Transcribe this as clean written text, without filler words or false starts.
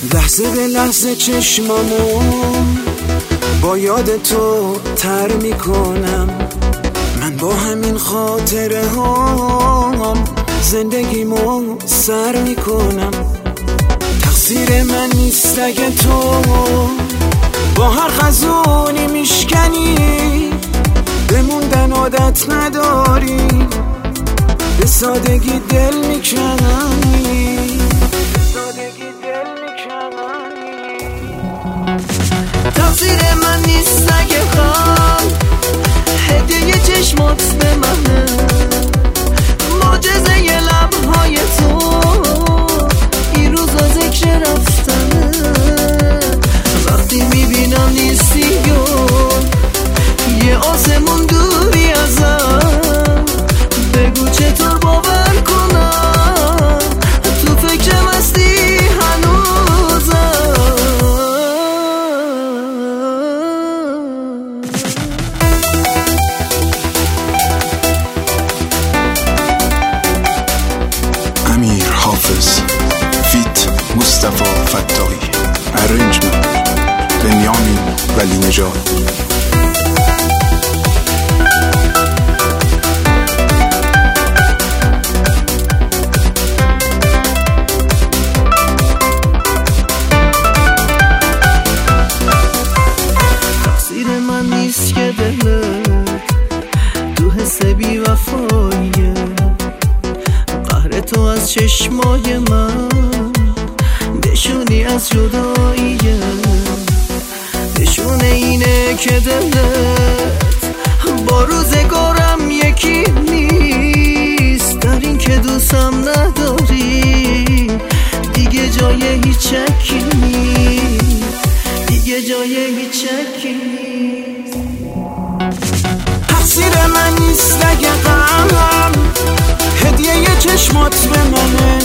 لحظه به لحظه چشمامو با یاد تو تر میکنم. من با همین خاطره هم زندگیمو سر میکنم. تقصیر من نیست اگه تو با هر خزونی میشکنی، بموندن عادت نداری، به سادگی دل میکنی. تقصیر من نیست اگه خواهم هدیه چشمات به منه، معجزه ی لبهای تو این روزا ذکر رفتنه. وقتی میبینم نیستی یه آسمون دوری ازم، بگو چطور باور کنم تو فکرم هستی هنوزم. امیر حافظ فیت مصطفی فتاحی، ارنجمنت بنیامین ولی نژاد. تقصیر من نیست که دلت تو حس بی وفاییه، قهر تو از چشمای من نشونی از جداییه. نشونه اینه که دلت با روزگارم یکی نیست، در این که دوستم نداری دیگه جای هیچ شکی نیست، دیگه جای هیچ شکی نیست. تقصیر من نیست اگه غمم هدیه ی چشمات به منه،